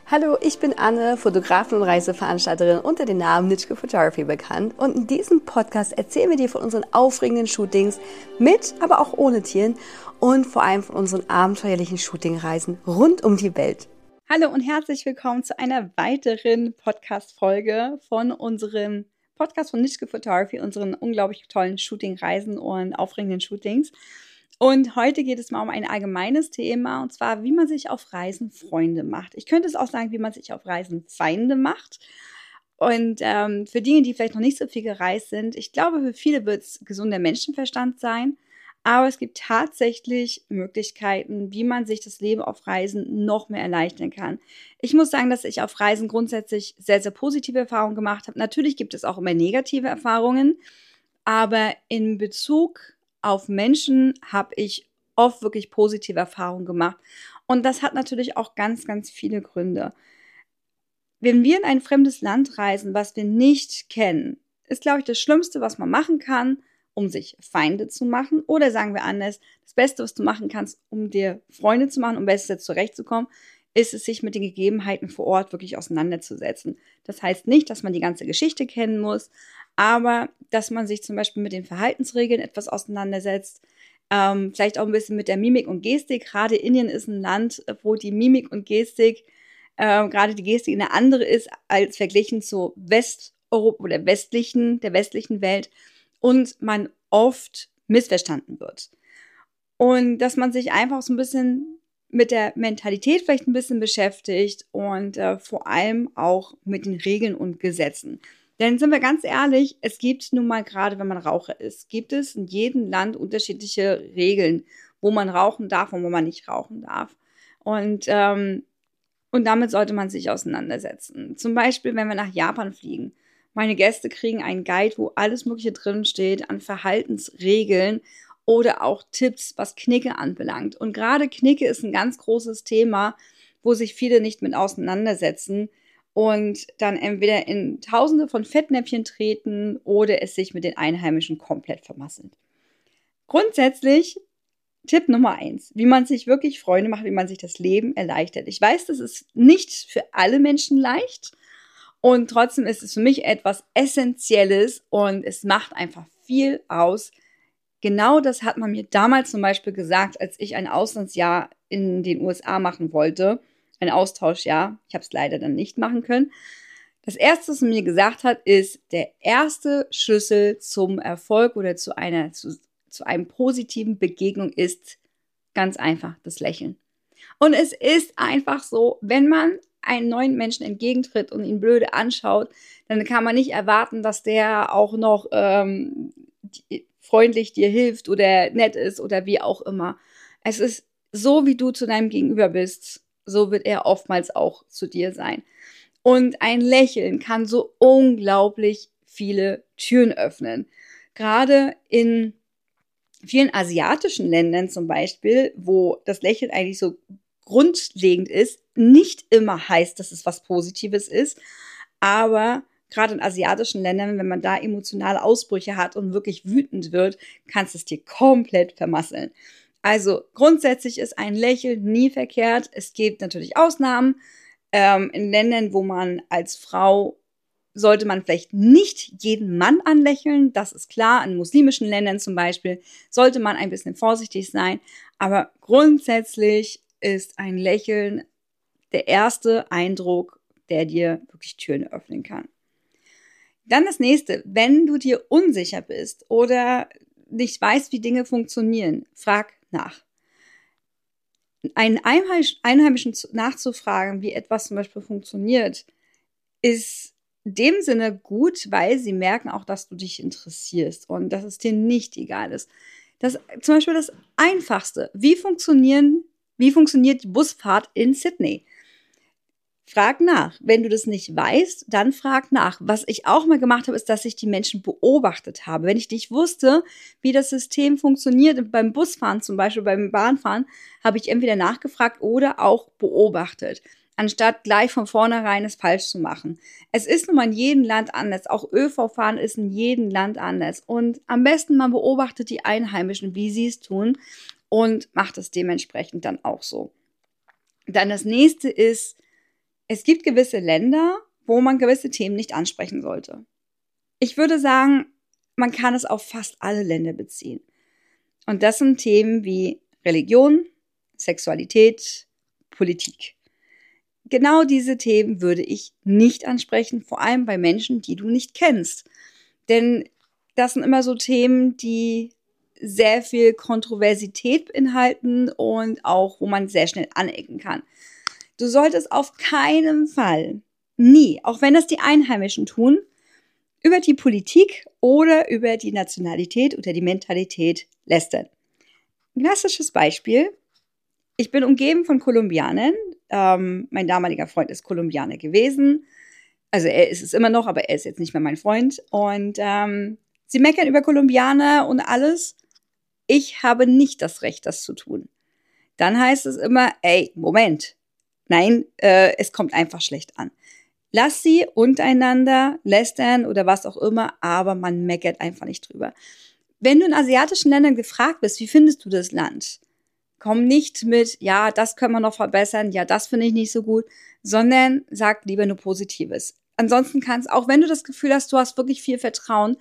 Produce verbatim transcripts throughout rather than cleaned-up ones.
Hallo, ich bin Anne, Fotografin und Reiseveranstalterin unter dem Namen Nitschke Photography bekannt. Und in diesem Podcast erzählen wir dir von unseren aufregenden Shootings mit, aber auch ohne Tieren und vor allem von unseren abenteuerlichen Shootingreisen rund um die Welt. Hallo und herzlich willkommen zu einer weiteren Podcast-Folge von unserem Podcast von Nitschke Photography, unseren unglaublich tollen Shootingreisen und aufregenden Shootings. Und heute geht es mal um ein allgemeines Thema, und zwar, wie man sich auf Reisen Freunde macht. Ich könnte es auch sagen, wie man sich auf Reisen Feinde macht. Und ähm, für diejenigen, die vielleicht noch nicht so viel gereist sind, ich glaube, für viele wird es gesunder Menschenverstand sein. Aber es gibt tatsächlich Möglichkeiten, wie man sich das Leben auf Reisen noch mehr erleichtern kann. Ich muss sagen, dass ich auf Reisen grundsätzlich sehr, sehr positive Erfahrungen gemacht habe. Natürlich gibt es auch immer negative Erfahrungen, aber in Bezug auf Menschen habe ich oft wirklich positive Erfahrungen gemacht. Und das hat natürlich auch ganz, ganz viele Gründe. Wenn wir in ein fremdes Land reisen, was wir nicht kennen, ist, glaube ich, das Schlimmste, was man machen kann, um sich Feinde zu machen. Oder sagen wir anders, das Beste, was du machen kannst, um dir Freunde zu machen, um besser zurechtzukommen, ist es, sich mit den Gegebenheiten vor Ort wirklich auseinanderzusetzen. Das heißt nicht, dass man die ganze Geschichte kennen muss, aber dass man sich zum Beispiel mit den Verhaltensregeln etwas auseinandersetzt, ähm, vielleicht auch ein bisschen mit der Mimik und Gestik. Gerade Indien ist ein Land, wo die Mimik und Gestik, äh, gerade die Gestik eine andere ist, als verglichen zu Westeuropa oder westlichen, der westlichen Welt und man oft missverstanden wird. Und dass man sich einfach so ein bisschen mit der Mentalität vielleicht ein bisschen beschäftigt und äh, vor allem auch mit den Regeln und Gesetzen. Denn sind wir ganz ehrlich, es gibt nun mal gerade, wenn man Raucher ist, gibt es in jedem Land unterschiedliche Regeln, wo man rauchen darf und wo man nicht rauchen darf. Und, ähm, und damit sollte man sich auseinandersetzen. Zum Beispiel, wenn wir nach Japan fliegen. Meine Gäste kriegen einen Guide, wo alles Mögliche drin steht an Verhaltensregeln oder auch Tipps, was Knicke anbelangt. Und gerade Knicke ist ein ganz großes Thema, wo sich viele nicht mit auseinandersetzen und dann entweder in Tausende von Fettnäpfchen treten oder es sich mit den Einheimischen komplett vermasseln. Grundsätzlich Tipp Nummer eins, wie man sich wirklich Freunde macht, wie man sich das Leben erleichtert. Ich weiß, das ist nicht für alle Menschen leicht und trotzdem ist es für mich etwas Essentielles und es macht einfach viel aus. Genau das hat man mir damals zum Beispiel gesagt, als ich ein Auslandsjahr in den U S A machen wollte. Ein Austauschjahr. Ich habe es leider dann nicht machen können. Das Erste, was man mir gesagt hat, ist, der erste Schlüssel zum Erfolg oder zu einer, zu, zu einem positiven Begegnung ist ganz einfach das Lächeln. Und es ist einfach so, wenn man einen neuen Menschen entgegentritt und ihn blöde anschaut, dann kann man nicht erwarten, dass der auch noch ähm, die, freundlich dir hilft oder nett ist oder wie auch immer. Es ist so, wie du zu deinem Gegenüber bist, so wird er oftmals auch zu dir sein. Und ein Lächeln kann so unglaublich viele Türen öffnen. Gerade in vielen asiatischen Ländern zum Beispiel, wo das Lächeln eigentlich so grundlegend ist, nicht immer heißt, dass es was Positives ist, aber gerade in asiatischen Ländern, wenn man da emotionale Ausbrüche hat und wirklich wütend wird, kannst es dir komplett vermasseln. Also grundsätzlich ist ein Lächeln nie verkehrt. Es gibt natürlich Ausnahmen. Ähm, in Ländern, wo man als Frau, sollte man vielleicht nicht jeden Mann anlächeln. Das ist klar. In muslimischen Ländern zum Beispiel sollte man ein bisschen vorsichtig sein. Aber grundsätzlich ist ein Lächeln der erste Eindruck, der dir wirklich Türen öffnen kann. Dann das nächste, wenn du dir unsicher bist oder nicht weißt, wie Dinge funktionieren, frag nach. Einen Einheimischen nachzufragen, wie etwas zum Beispiel funktioniert, ist in dem Sinne gut, weil sie merken auch, dass du dich interessierst und dass es dir nicht egal ist. Das zum Beispiel das Einfachste. Wie funktionieren, wie funktioniert die Busfahrt in Sydney? Frag nach. Wenn du das nicht weißt, dann frag nach. Was ich auch mal gemacht habe, ist, dass ich die Menschen beobachtet habe. Wenn ich nicht wusste, wie das System funktioniert, beim Busfahren zum Beispiel, beim Bahnfahren, habe ich entweder nachgefragt oder auch beobachtet, anstatt gleich von vornherein es falsch zu machen. Es ist nun mal in jedem Land anders. Auch ÖV-Fahren ist in jedem Land anders. Und am besten man beobachtet die Einheimischen, wie sie es tun und macht es dementsprechend dann auch so. Dann das nächste ist, es gibt gewisse Länder, wo man gewisse Themen nicht ansprechen sollte. Ich würde sagen, man kann es auf fast alle Länder beziehen. Und das sind Themen wie Religion, Sexualität, Politik. Genau diese Themen würde ich nicht ansprechen, vor allem bei Menschen, die du nicht kennst. Denn das sind immer so Themen, die sehr viel Kontroversität beinhalten und auch, wo man sehr schnell anecken kann. Du solltest auf keinen Fall, nie, auch wenn das die Einheimischen tun, über die Politik oder über die Nationalität oder die Mentalität lästern. Klassisches Beispiel. Ich bin umgeben von Kolumbianern. Ähm, mein damaliger Freund ist Kolumbianer gewesen. Also er ist es immer noch, aber er ist jetzt nicht mehr mein Freund. Und ähm, sie meckern über Kolumbianer und alles. Ich habe nicht das Recht, das zu tun. Dann heißt es immer, ey, Moment. Nein, äh, es kommt einfach schlecht an. Lass sie untereinander lästern oder was auch immer, aber man meckert einfach nicht drüber. Wenn du in asiatischen Ländern gefragt bist, wie findest du das Land? Komm nicht mit, ja, das können wir noch verbessern, ja, das finde ich nicht so gut, sondern sag lieber nur Positives. Ansonsten kannst, auch wenn du das Gefühl hast, du hast wirklich viel Vertrauen,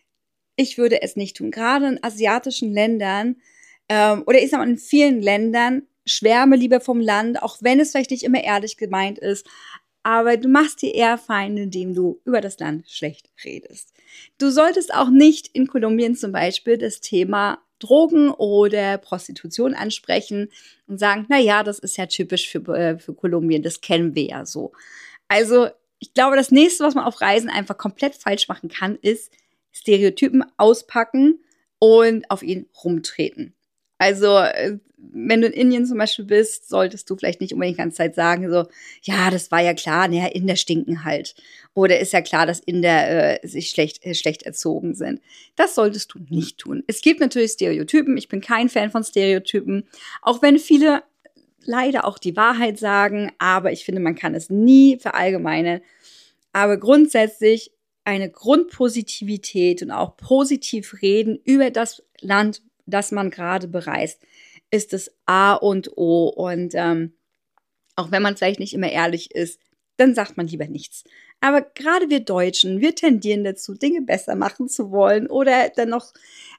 ich würde es nicht tun. Gerade in asiatischen Ländern ähm, oder ich sag mal in vielen Ländern, schwärme lieber vom Land, auch wenn es vielleicht nicht immer ehrlich gemeint ist, aber du machst dir eher Feinde, indem du über das Land schlecht redest. Du solltest auch nicht in Kolumbien zum Beispiel das Thema Drogen oder Prostitution ansprechen und sagen, na ja, das ist ja typisch für, äh, für Kolumbien, das kennen wir ja so. Also ich glaube, das nächste, was man auf Reisen einfach komplett falsch machen kann, ist Stereotypen auspacken und auf ihn rumtreten. Also wenn du in Indien zum Beispiel bist, solltest du vielleicht nicht unbedingt die ganze Zeit sagen, so, ja, das war ja klar, naja, Inder stinken halt. Oder ist ja klar, dass Inder äh, sich schlecht, äh, schlecht erzogen sind. Das solltest du nicht tun. Es gibt natürlich Stereotypen. Ich bin kein Fan von Stereotypen. Auch wenn viele leider auch die Wahrheit sagen. Aber ich finde, man kann es nie verallgemeinern. Aber grundsätzlich eine Grundpositivität und auch positiv reden über das Land, das man gerade bereist, ist das A und O. Und ähm, auch wenn man vielleicht nicht immer ehrlich ist, dann sagt man lieber nichts. Aber gerade wir Deutschen, wir tendieren dazu, Dinge besser machen zu wollen oder dann noch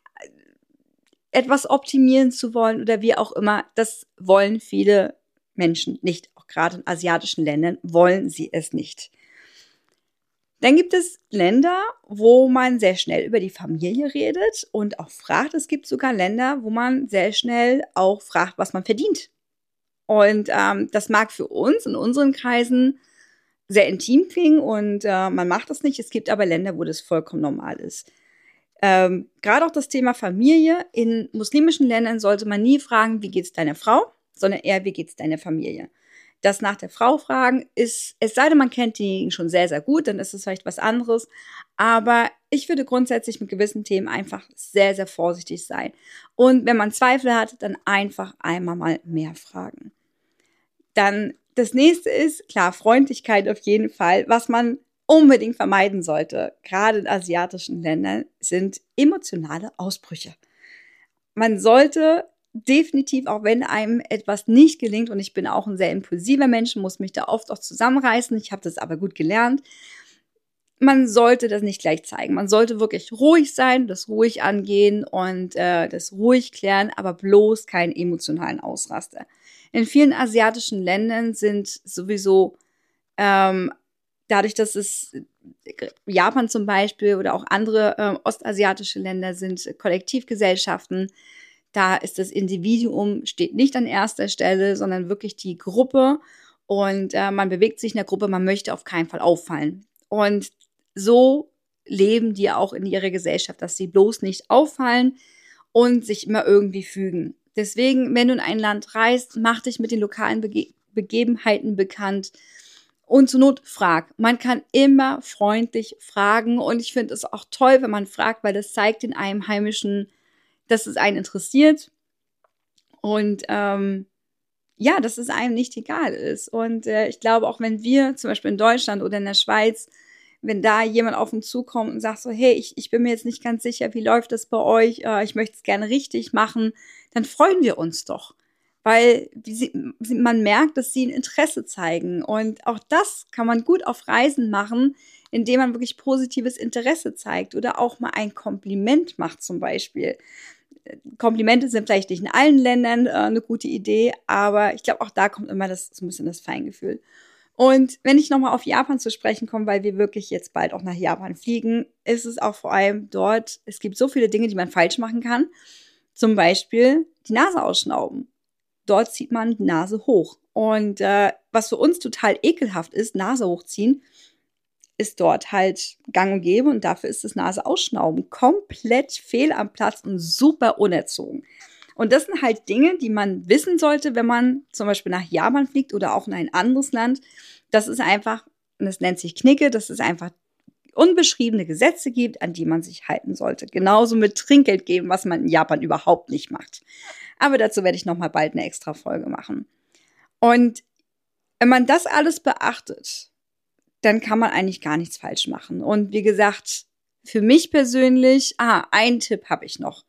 etwas optimieren zu wollen oder wie auch immer. Das wollen viele Menschen nicht. Auch gerade in asiatischen Ländern wollen sie es nicht. Dann gibt es Länder, wo man sehr schnell über die Familie redet und auch fragt. Es gibt sogar Länder, wo man sehr schnell auch fragt, was man verdient. Und ähm, das mag für uns in unseren Kreisen sehr intim klingen und äh, man macht das nicht. Es gibt aber Länder, wo das vollkommen normal ist. Ähm, gerade auch das Thema Familie. In muslimischen Ländern sollte man nie fragen, wie geht's deiner Frau, sondern eher, wie geht's deiner Familie. Das nach der Frau fragen ist, es sei denn, man kennt die schon sehr, sehr gut, dann ist es vielleicht was anderes. Aber ich würde grundsätzlich mit gewissen Themen einfach sehr, sehr vorsichtig sein. Und wenn man Zweifel hat, dann einfach einmal mal mehr fragen. Dann das nächste ist, klar, Freundlichkeit auf jeden Fall. Was man unbedingt vermeiden sollte, gerade in asiatischen Ländern, sind emotionale Ausbrüche. Man sollte definitiv, auch wenn einem etwas nicht gelingt, und ich bin auch ein sehr impulsiver Mensch, muss mich da oft auch zusammenreißen, ich habe das aber gut gelernt, man sollte das nicht gleich zeigen. Man sollte wirklich ruhig sein, das ruhig angehen und äh, das ruhig klären, aber bloß keinen emotionalen Ausraster. In vielen asiatischen Ländern sind sowieso ähm, dadurch, dass es Japan zum Beispiel oder auch andere äh, ostasiatische Länder sind Kollektivgesellschaften. Da ist das Individuum, steht nicht an erster Stelle, sondern wirklich die Gruppe. Und äh, man bewegt sich in der Gruppe, man möchte auf keinen Fall auffallen. Und so leben die auch in ihrer Gesellschaft, dass sie bloß nicht auffallen und sich immer irgendwie fügen. Deswegen, wenn du in ein Land reist, mach dich mit den lokalen Bege- Begebenheiten bekannt und zur Not frag. Man kann immer freundlich fragen und ich finde es auch toll, wenn man fragt, weil das zeigt den Einheimischen, dass es einen interessiert und ähm, ja, dass es einem nicht egal ist. Und äh, ich glaube, auch wenn wir zum Beispiel in Deutschland oder in der Schweiz, wenn da jemand auf uns zukommt und sagt so, hey, ich, ich bin mir jetzt nicht ganz sicher, wie läuft das bei euch, äh, ich möchte es gerne richtig machen, dann freuen wir uns doch. weil sie, man merkt, dass sie ein Interesse zeigen. Und auch das kann man gut auf Reisen machen, indem man wirklich positives Interesse zeigt oder auch mal ein Kompliment macht zum Beispiel. Komplimente sind vielleicht nicht in allen Ländern äh, eine gute Idee, aber ich glaube, auch da kommt immer das, so ein bisschen das Feingefühl. Und wenn ich nochmal auf Japan zu sprechen komme, weil wir wirklich jetzt bald auch nach Japan fliegen, ist es auch vor allem dort, es gibt so viele Dinge, die man falsch machen kann. Zum Beispiel die Nase ausschnauben. Dort zieht man die Nase hoch. Und äh, was für uns total ekelhaft ist, Nase hochziehen, ist dort halt gang und gäbe und dafür ist das Nase ausschnauben komplett fehl am Platz und super unerzogen. Und das sind halt Dinge, die man wissen sollte, wenn man zum Beispiel nach Japan fliegt oder auch in ein anderes Land. Das ist einfach, und das nennt sich Knicke, dass es einfach unbeschriebene Gesetze gibt, an die man sich halten sollte. Genauso mit Trinkgeld geben, was man in Japan überhaupt nicht macht. Aber dazu werde ich nochmal bald eine extra Folge machen. Und wenn man das alles beachtet, dann kann man eigentlich gar nichts falsch machen. Und wie gesagt, für mich persönlich, ah, einen Tipp habe ich noch.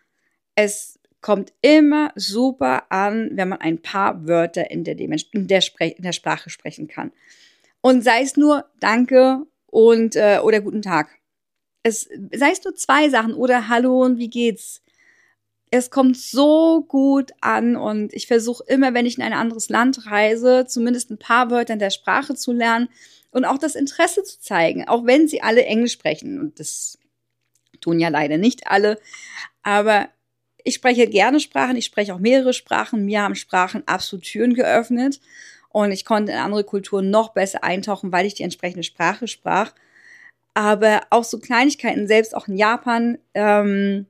Es kommt immer super an, wenn man ein paar Wörter in der, in der, Spre- in der Sprache sprechen kann. Und sei es nur Danke und äh, oder Guten Tag. Es, sei es nur zwei Sachen oder Hallo und wie geht's. Es kommt so gut an und ich versuche immer, wenn ich in ein anderes Land reise, zumindest ein paar Wörter in der Sprache zu lernen und auch das Interesse zu zeigen, auch wenn sie alle Englisch sprechen. Und das tun ja leider nicht alle. Aber ich spreche gerne Sprachen, ich spreche auch mehrere Sprachen. Mir haben Sprachen absolut Türen geöffnet und ich konnte in andere Kulturen noch besser eintauchen, weil ich die entsprechende Sprache sprach. Aber auch so Kleinigkeiten, selbst auch in Japan, ähm,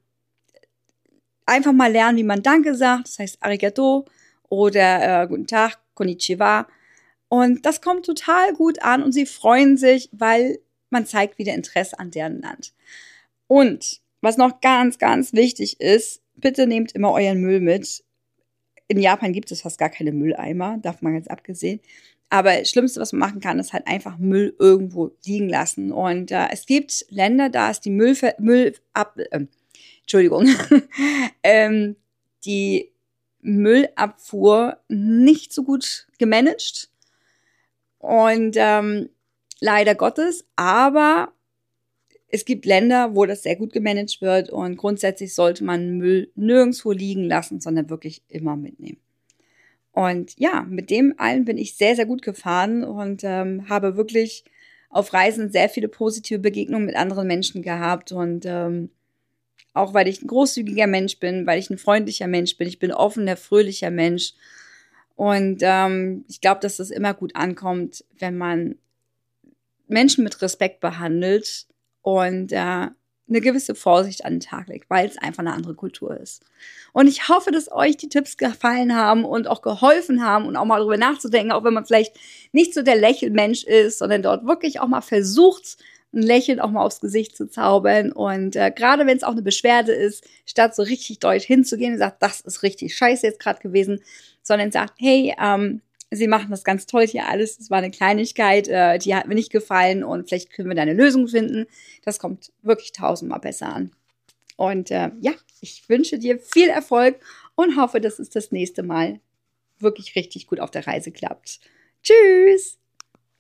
einfach mal lernen, wie man Danke sagt, das heißt Arigato oder äh, Guten Tag, Konnichiwa. Und das kommt total gut an und sie freuen sich, weil man zeigt wieder Interesse an deren Land. Und was noch ganz, ganz wichtig ist, bitte nehmt immer euren Müll mit. In Japan gibt es fast gar keine Mülleimer, davon mal ganz abgesehen. Aber das Schlimmste, was man machen kann, ist halt einfach Müll irgendwo liegen lassen. Und äh, es gibt Länder, da ist die Müllver- Müll ab, äh, Entschuldigung, ähm, die Müllabfuhr nicht so gut gemanagt. Und ähm, leider Gottes, aber es gibt Länder, wo das sehr gut gemanagt wird und grundsätzlich sollte man Müll nirgendwo liegen lassen, sondern wirklich immer mitnehmen. Und ja, mit dem allen bin ich sehr, sehr gut gefahren und ähm, habe wirklich auf Reisen sehr viele positive Begegnungen mit anderen Menschen gehabt und ähm, auch weil ich ein großzügiger Mensch bin, weil ich ein freundlicher Mensch bin, ich bin offener, fröhlicher Mensch und ähm, ich glaube, dass das immer gut ankommt, wenn man Menschen mit Respekt behandelt und äh, eine gewisse Vorsicht an den Tag legt, weil es einfach eine andere Kultur ist. Und ich hoffe, dass euch die Tipps gefallen haben und auch geholfen haben und auch mal darüber nachzudenken, auch wenn man vielleicht nicht so der Lächelmensch ist, sondern dort wirklich auch mal versucht, ein Lächeln auch mal aufs Gesicht zu zaubern. Und äh, gerade wenn es auch eine Beschwerde ist, statt so richtig deutsch hinzugehen und sagt, das ist richtig scheiße jetzt gerade gewesen, sondern sagt, hey, ähm, Sie machen das ganz toll hier alles. Es war eine Kleinigkeit, äh, die hat mir nicht gefallen und vielleicht können wir da eine Lösung finden. Das kommt wirklich tausendmal besser an. Und äh, ja, ich wünsche dir viel Erfolg und hoffe, dass es das nächste Mal wirklich richtig gut auf der Reise klappt. Tschüss!